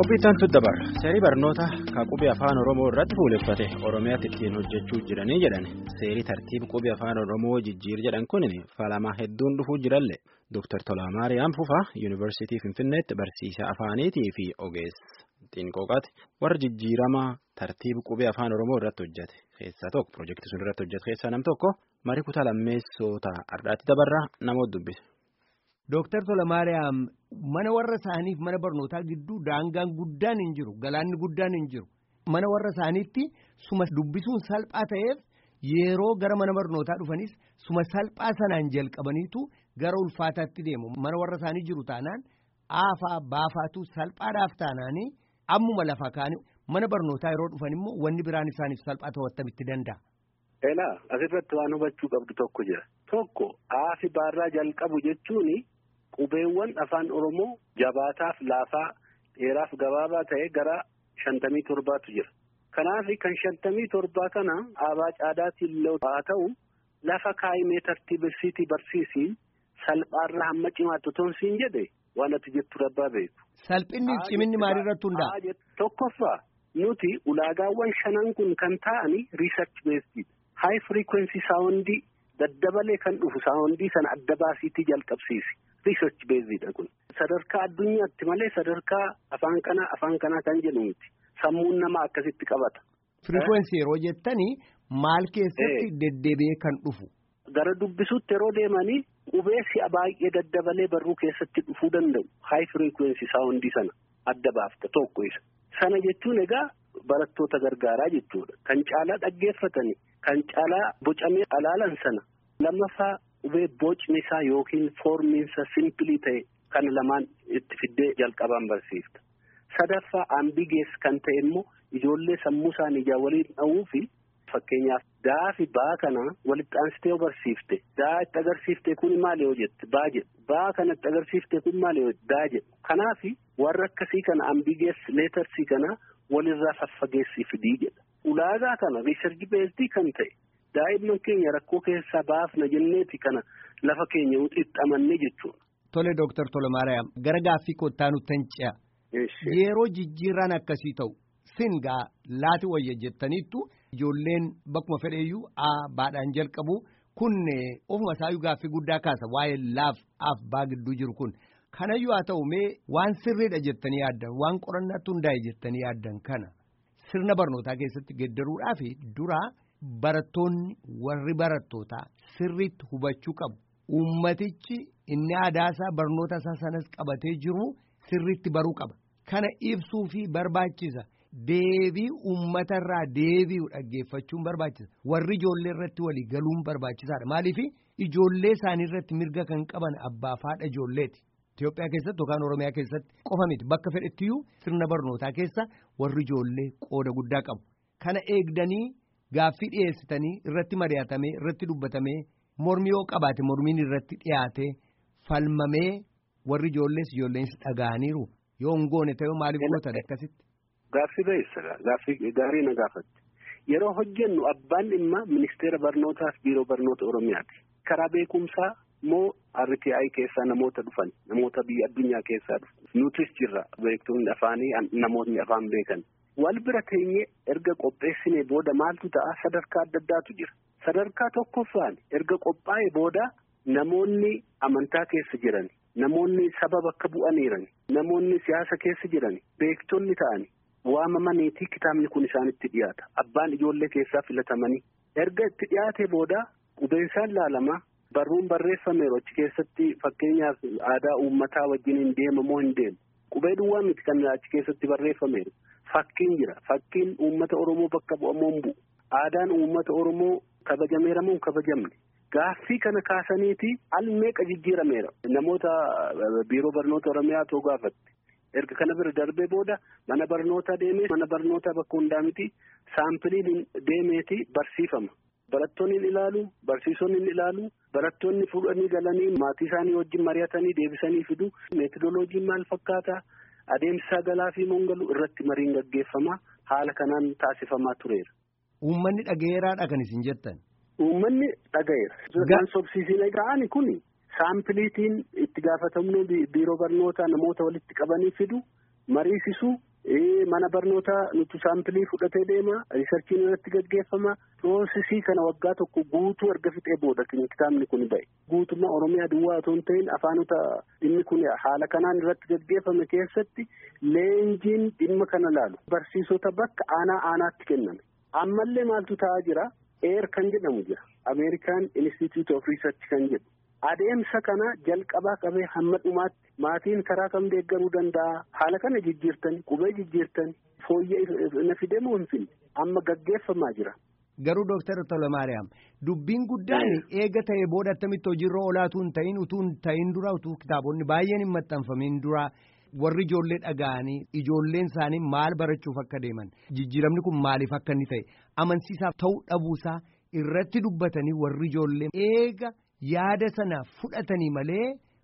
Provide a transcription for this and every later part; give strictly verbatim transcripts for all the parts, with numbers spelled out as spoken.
Qophiitaan Tuddabar seerii barnoota qubee afaan Oromoo irratti fuuleffate Oromiyaatti ittiin hojjechuu jiranii jedhan seerii tartiib qubee afaan Oromoo jijjiir jedhan kun falamaa hedduun dhufuu jiralle Dooktar Tolaa Maariyaam Fufaa Yuunivarsiitii Finfinneetti barsiisaa afaaniitii fi ogeessa xiinqooqaati warra jijjiirama tartiib qubee afaan Oromoo irratti hojjete keessaa tokko piroojeektii sun irratti hojjete keessaa nam tokko marii kutaa lammeessota ardaatti dabarraa namoota dubbise. Dooktar Tolaa Maariyaam mana warra isaaniif mana barnootaa gidduu daangaan guddaan hin jiru galaanni guddaan hin jiru mana warra isaaniitti suma dubbisuun salphaa ta'eef yeroo gara mana barnootaa dhufanis suma salphaa sanaan jalqabaniitu gara ulfaataatti deemu mana warra isaanii jiru taanaan aafaa baafaatu salphaadhaaf taanaanii ammuma lafa kaanii mana barnootaa yeroo dhufan immoo wanni biraan isaaniif salphaa ta'uu attamitti danda'a. Elaa asirratti waan hubachuu qabdu tokko jira tokko aafi baarraa jalqabu jechuun. Qubeewwan afaan Oromoo jabaataaf laafaa dheeraaf gabaabaa ta'e gara shantamii torbaatu jira. Kanaaf kan shantamii torbaa kana aabaa caadaatiin haa ta'u lafa kaayimee tartiibessiitii barsiisii salphaarraa hamma cimaatti tonsiin jedhe waan ati jettu rabbaa beeku. Salphinni ciminni maalirratti hundaa'a? Tokkoffaa nuti ulaagaawwan shanan kun kan ta'ani research based high frequency sound daddabalee kan dhufu sound sana adda baasiitii jalqabsiisi. Research based kun sadarkaa addunyaatti malee sadarkaa afaan kanaa afaan kanaa kan jedhu miti sammuun namaa akkasitti qabata. Frequency yeroo jettanii maal keessatti deddeebi'ee kan dhufu. Gara dubbisuutti yeroo deemanii qubee si'a baay'ee daddabalee barruu keessatti dhufuu danda'u high frequency sound sana adda baafta tokko isa. Sana jechuun egaa barattoota gargaaraa jechuudha kan caalaa dhaggeeffatanii kan caalaa bocamee alaalan sana lammaffaa. Qubee bocni isaa yookiin foormiinsa simplii ta'e kan lamaan itti fiddee jalqabaan barsiifta. Sadaffaa ambigees kan ta'e immoo ijoollee sammuu isaanii ijaa waliin dha'uu fi fakkeenyaaf daa fi baa kana walitti aansitee yoo barsiifte daa itti agarsiifte kun maali yoo jette baa jedhu baa kana itti agarsiifte kun maali yoo daa jedhu. Kanaaf warra akkasii kana ambigees leetarsii kana walirraa faffageessii fidii jedha. Ulaagaa kana riisarchi beestii kan ta'e. Daa'imman keenya rakkoo keessaa baafna jenneeti kana lafa keenya xixxamanne jechuudha. Tole Dooktar Tolaa Maariyaam gara gaaffii kottaa nutti ce'a. Yeroo jijjiirraan akkasii ta'u singaa laati wayya jettaniittu ijoolleen bakkuma fedheeyyuu baadhaan jalqabu kun ofuma isaayyuu gaaffii guddaa kaasa waa'ee laaf af baa gidduu jiru kun. Kanayyuu haa ta'u mee waan sirriidha jettanii yaaddan waan qorannaatti hundaa'e jettanii yaaddan kana sirna barnootaa keessatti geddaruudhaaf duraa. Barattoonni warri barattootaa sirriitti hubachuu qabu. Uummatichi inni aadaasaa barnoota isaa sanas qabatee jiru sirriitti baruu qaba. Kana ibsuu fi barbaachisa. Deebii uummatarraa deebi'u dhaggeeffachuun barbaachisa. Warri ijoollee irratti walii galuun barbaachisaadha. Maaliif ijoollee isaanii irratti mirga kan qaban abbaa fi haadha ijoolleeti. Itoophiyaa keessatti yookaan Oromiyaa keessatti qofa miti bakka fedhettiyyuu sirna barnootaa keessa warri ijoollee qooda guddaa qabu. Kana eegdanii. Gaaffii dhiyeessitanii irratti mari'atamee irratti dubbatamee mormii yoo qabaate mormiin irratti dhiyaate falmamee warri ijoollees ijoolleensi dhaga'aniiru yoo hin goone ta'ee maaliif gootan akkasitti. Gaaffii beessa gaaffii gaarii na gaafatti yeroo hojjennu abbaan dhimma ministeera barnootaa fi biiroo barnoota Oromiyaati. Karaa beekumsaa moo R T I keessaa namoota dhufan namoota biyya addunyaa keessaa dhufan nutis jirra beektoonni afaanii namootni afaan beekan. Wal bira teenyee erga qopheessinee booda maaltu ta'a sadarkaa adda addaatu jira. Sadarkaa tokkoffaan erga qophaa'ee booda namoonni amantaa keessa jiran, namoonni saba bakka bu'aniiran, namoonni siyaasa keessa jiran, beektonni ta'an waamamaniitii kitaabni kun isaanitti dhiyaata. Abbaan ijoollee keessaa filatamanii erga itti dhiyaatee booda qubeensaan laalamaa barruun barreeffameeru achi keessatti fakkeenyaaf aadaa uummataa wajjin hin deemamoo hin deemu. Qubee duwwaa miti kan achi keessatti barreeffameeru. Fakkiin jira. Fakkiin uummata Oromoo bakka bu'amoo hin bu'u. Aadaan uummata Oromoo kabajameera moo hin kabajamne. Gaaffii kana kaasaniiti al meeqa jijjiirameera. Namoota biiroo barnoota Oromiyaa too gaafatte. Erga kana bira darbee booda mana barnootaa deemee mana barnootaa bakka hundaa miti saampiliin deemeeti barsiifama. Barattoonni ni ilaalu, barsiisonni ni ilaalu, barattoonni fuudhanii galanii maatii isaanii wajjin mari'atanii deebisanii fidu. Meetodoloojiin maal fakkaata? Adeemsa galaa fi mongaluu irratti mariin gaggeeffama haala kanaan taasifamaa tureera. Uummanni dhagayeeraadha kan isin jettan. Uummanni dhagayeera. Kan sobsiisine ga'ani kuni saampiliitiin itti gaafatamnu biiroo barnootaa namoota walitti qabanii fidu mariisisuu Mana barnootaa nuti saampilii fudhatee deema. Riisarchiin irratti gaggeeffama. Piroosesii kana waggaa tokko guutuu erga fixee booda kitaabni kun ba'e. Guutummaa Oromiyaa duwwaa otoo hin ta'in afaanota dhimmi kun haala kanaan irratti gaggeeffame keessatti leenjiin dhimma kana laalu barsiisota bakka aanaa aanaatti kenname. Ammallee maaltu ta'aa jira? Eer kan jedhamu jira. American Institute of Research kan jedhu. Adeemsa kana jalqabaa qabee hamma dhumaatti maatiin karaa kam deeggaruu danda'a? Haala kana jijjiirtanii qubee jijjiirtanii fooyya'ee na fidee moo hin finne amma gaggeeffamaa jira. Garuu Dooktar Tolamaariyaam dubbiin guddaan eega ta'ee booda attamitti hojiirra oolaatu hin ta'in utuu hin ta'in dura utuu kitaabonni baay'een hin maxxanfamin dura warri ijoollee dhaga'anii ijoolleen isaanii maal barachuuf akka deeman jijjiiramni kun maaliif akka inni ta'e amansiisaaf ta'uu dhabuusaa irratti dubbatanii warri ijoollee eega yaada sana fudhatanii malee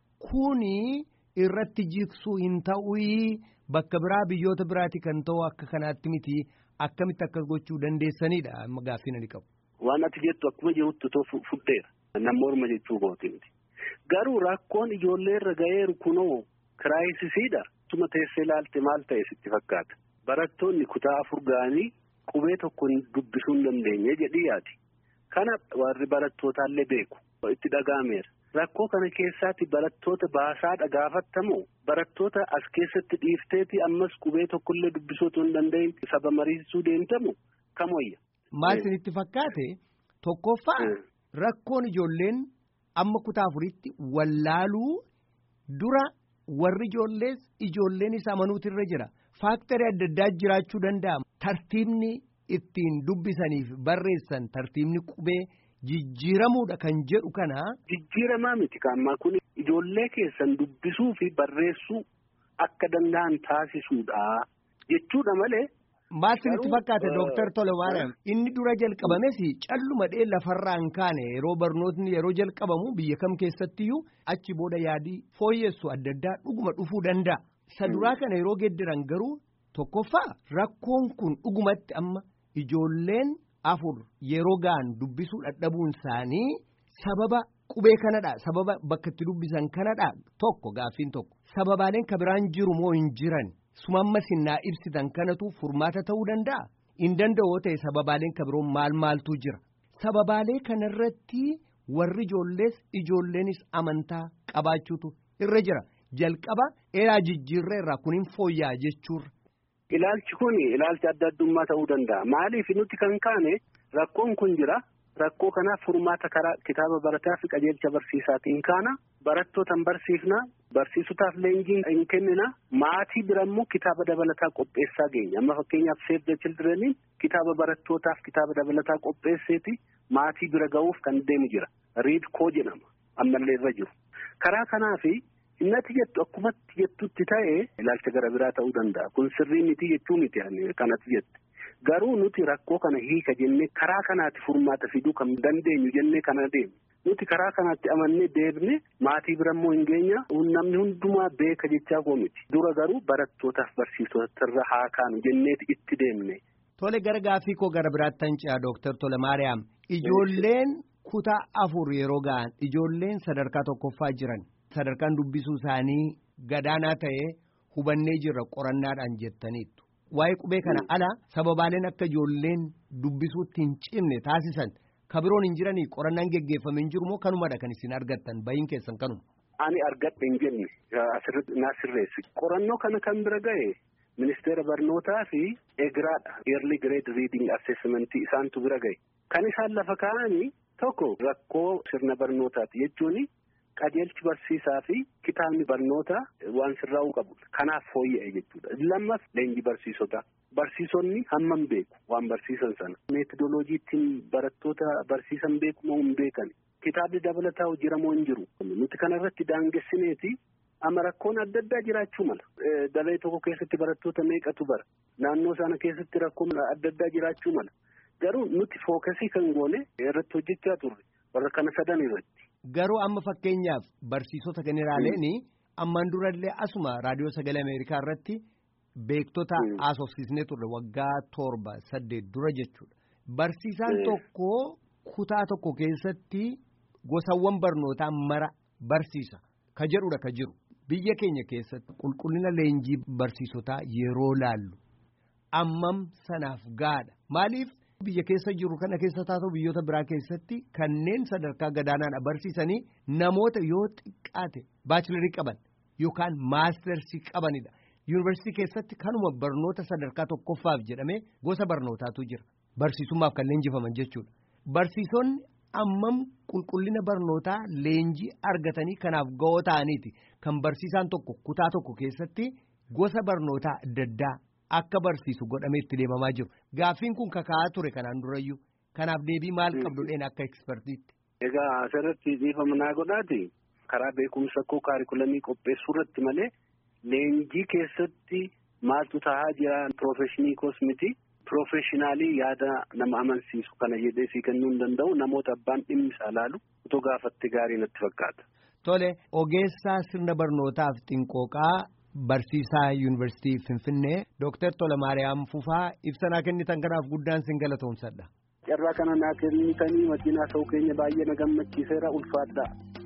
kuni irratti jiksuu hin ta'uyi bakka biraa biyyoota biraati kan ta'u akka kanaatti miti akkamitti akka gochuu dandeessanidha amma gaaffiin ani qabu. Waan ati jettu akkuma jirutti too fudheera nama orma jechuu kooti miti. Garuu rakkoon ijoollee irra ga'eeru kunoo kiraayisiidha. Tuma teessee ilaalte maal ta'e sitti fakkaata. Barattoonni kutaa afur ga'anii qubee tokko dubbisuu hin dandeenye jedhii yaadi. Kana warri barattootallee beeku. Itti dhaga'ameera. Rakkoo kana keessaatti barattoota baasaadha gaafattamoo barattoota as keessatti dhiifteeti ammas qubee tokkollee dubbisuu hin danda'in saba mariisisuu deemtamu kam wayya. Maal isinitti fakkaate tokkoffaa rakkoon ijoolleen amma kutaa afuritti wallaaluu dura warri ijoollees ijoolleenis amanuutu irra jira. Faaktarii adda addaa jiraachuu danda'a. Tartiibni ittiin dubbisaniif barreessan tartiibni qubee. Jijjiiramuudha kan jedhu kana. Jijjiiramaa miti kaammaa kun ijoollee keessan dubbisuu fi barreessuu akka danda'an taasisuudha jechuudha malee. Maal isinitti fakkaate Dooktar Tolamaariyaam inni dura jalqabames calluma dhee lafarraan kaane yeroo barnootni yeroo jalqabamu biyya kam keessattiyyuu achi booda yaadii fooyyessu adda addaa dhuguma dhufuu danda'a. Isa duraa kana yeroo geeddaran garuu tokkoffaa rakkoon kun dhugumatti amma ijoolleen. Afur yeroo ga'an dubbisuu dadhabuun isaanii sababa qubee kanadha sababa bakka itti dubbisan kanadha tokko gaaffiin tokko sababaaleen kabiraan jiru moo hin jiran sumamma sinnaa ibsitan kanatu furmaata ta'uu danda'a hin danda'oo ta'e sababaaleen kabiroon maal maaltu jira sababaalee kanarratti warri ijoollees ijoolleenis amantaa qabaachuutu irra jira jalqaba eelaa jijjiirra irraa kun hin fooyya'aa jechuurra. Ilaalchi kun ilaalcha adda addummaa ta'uu danda'a. Maaliif nuti kan kaane rakkoon kun jira. Rakkoo kanaaf furmaata karaa kitaaba barataa fi qajeelcha barsiisaatiin kaana. Barattootaan barsiifna. Barsiisotaaf leenjiin hin kennina. Maatii birammoo kitaaba dabalataa qopheessaa geenya. Amma fakkeenyaaf Save the Children kitaaba barattootaaf kitaaba dabalataa qopheesseeti maatii bira ga'uuf kan deemu jira. Read koo jedhama. Ammallee irra jiru. Karaa kanaafi. Innati jettu akkumatti jettutti ta'ee ilaalcha gara biraa ta'uu danda'a. Kun sirrii miti jechuu miti kanatti jette. Garuu nuti rakkoo kana hiika jennee karaa kanaatti furmaata fiduu kan dandeenyu jennee kana deemu. Nuti karaa kanaatti amannee deebine maatii birammoo hin geenya namni hundumaa beeka jechaa koo miti. Dura garuu barattootaaf barsiisotarra haa kaanu jenneeti itti deemne. Tole gara gaaffii koo gara biraatti tancaa Dooktar Tolamaariyaam. Ijoolleen kutaa afur yeroo ga'an ijoolleen sadarkaa tokkoffaa jiran. Sadarkaan dubbisuu isaanii gadaanaa ta'ee hubannee jirra qorannaadhaan jettaniittu. Waa'ee qubee kana ala sababaaleen akka ijoolleen dubbisuutti hin cimne taasisan kabiroon hin jiranii qorannaan geggeeffame hin jiru moo kanumadha kan isin argattan bahiin keessan kanuma. Ani argadhe hin jenne asirratti naa sirreessi. Qorannoo kana kan bira ga'e ministeera barnootaa fi eegiraadha. Early grade reading assessment isaantu bira ga'e. Kan isaan lafa kaa'anii tokko rakkoo sirna barnootaati jechuun. Qajeelchi barsiisaa fi kitaabni barnootaa waan sirraa'uu qabu. Kanaaf fooyya'e jechuudha. Lammas leenji barsiisota. Barsiisonni hammam beeku waan barsiisan sana. Meetodoloojii ittiin barattoota barsiisan beeku moo hin beekan. Kitaabni dabalataa hojjiramoo hin jiru. Nuti kanarratti daangessineeti amma rakkoon adda addaa jiraachuu mala. Daree tokko keessatti barattoota meeqatu bara. Naannoo sana keessatti rakkoon adda addaa jiraachuu mala. Garuu nuti fookasii kan goone irratti hojjechaa turre. Warra kana sadan irratti. Garuu amma fakkeenyaaf barsiisota kan ilaaleen ammaan durallee asuma raadiyoo sagalee Ameerikaa irratti beektota haasofsiisnee turre waggaa torba saddeet dura jechuudha. Barsiisaan tokko kutaa tokko keessatti gosawwan barnootaa mara barsiisa ka jedhudha ka jiru. biyya keenya keessatti qulqullina leenjii barsiisotaa yeroo laallu ammam sanaaf gaadha maaliif biyya keessa jiru kana keessa taatoo biyyoota biraa keessatti kanneen sadarkaa gadaanaan barsiisanii namoota yoo xiqqaate baachilarii qaban yookaan maastersii qabanidha. Yuunivarsiitii keessatti kanuma barnoota sadarkaa tokkoffaaf jedhamee gosa barnootaatu jira. Barsiisummaaf kan leenjifaman jechuudha. Barsiisonni ammam qulqullina barnootaa leenjii argatanii kanaaf ga'oo ta'aniiti. Kan barsiisaan tokko kutaa tokko keessatti gosa barnootaa adda addaa akka barsiisu godhamee itti deemamaa jiru. Gaaffiin kun kaka'aa ture kanaan durayyuu. Kanaaf deebii maal qabdudheen akka ekspertiitti? Egaa asirratti dhiifama naa godhaati. Karaa beekumsa koo kaarikulamii qopheessuu irratti malee leenjii keessatti maaltu taa'aa jira piroofeshinii koos miti. Piroofeshinaalii yaada nama amansiisu kana jedhee sii kennuu hin danda'u namoota abbaan dhimmi isaa laalu otoo gaafatte gaarii natti fakkaata. Tole ogeessaa sirna barnootaaf xinqooqaa barsiisaa yuunivarsiitii Finfinnee Dooktar Tolamaariyaam Fufaa ibsa naa kennitan kanaaf guddaan sin galatoomsadha. Carraa kana naa kennitanii makiinaa ta'uu keenya baay'ee na gammachiiseera ulfaadhaa.